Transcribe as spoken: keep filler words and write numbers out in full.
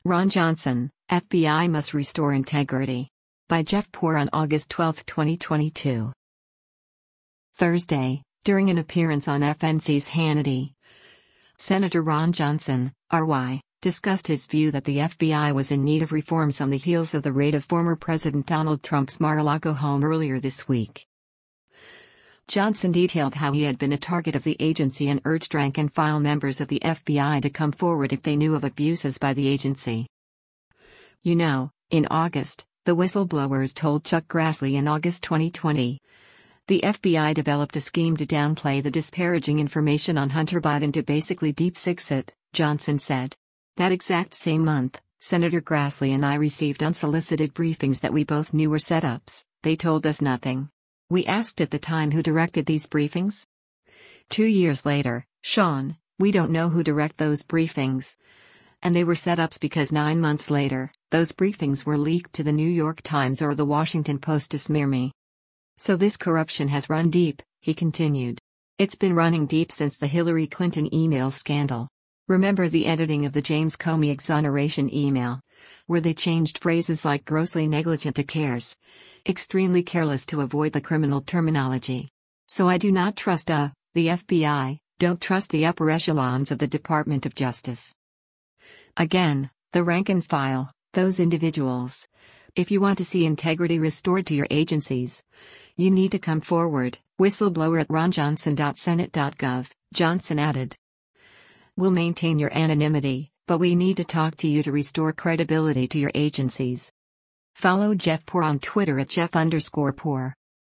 Ron Johnson, F B I must restore integrity. By Jeff Poor on August twelfth, twenty twenty-two. Thursday, during an appearance on F N C's Hannity, Senator Ron Johnson, R Y, discussed his view that the F B I was in need of reforms on the heels of the raid of former President Donald Trump's Mar-a-Lago home earlier this week. Johnson detailed how he had been a target of the agency and urged rank-and-file members of the F B I to come forward if they knew of abuses by the agency. You know, in August, the whistleblowers told Chuck Grassley in August twenty twenty. The F B I developed a scheme to downplay the disparaging information on Hunter Biden to basically deep-six it, Johnson said. That exact same month, Senator Grassley and I received unsolicited briefings that we both knew were setups. They told us nothing. We asked at the time who directed these briefings. Two years later, Sean, we don't know who directed those briefings. And they were setups because nine months later, those briefings were leaked to the New York Times or the Washington Post to smear me. So this corruption has run deep, he continued. It's been running deep since the Hillary Clinton email scandal. Remember the editing of the James Comey exoneration email, where they changed phrases like grossly negligent to cares, extremely careless to avoid the criminal terminology. So I do not trust uh, the F B I, don't trust the upper echelons of the Department of Justice. Again, the rank and file, those individuals. If you want to see integrity restored to your agencies, you need to come forward. Whistleblower at ron johnson dot senate dot gov, Johnson added. We'll maintain your anonymity, but we need to talk to you to restore credibility to your agencies. Follow Jeff Poor on Twitter at Jeff underscore Poor.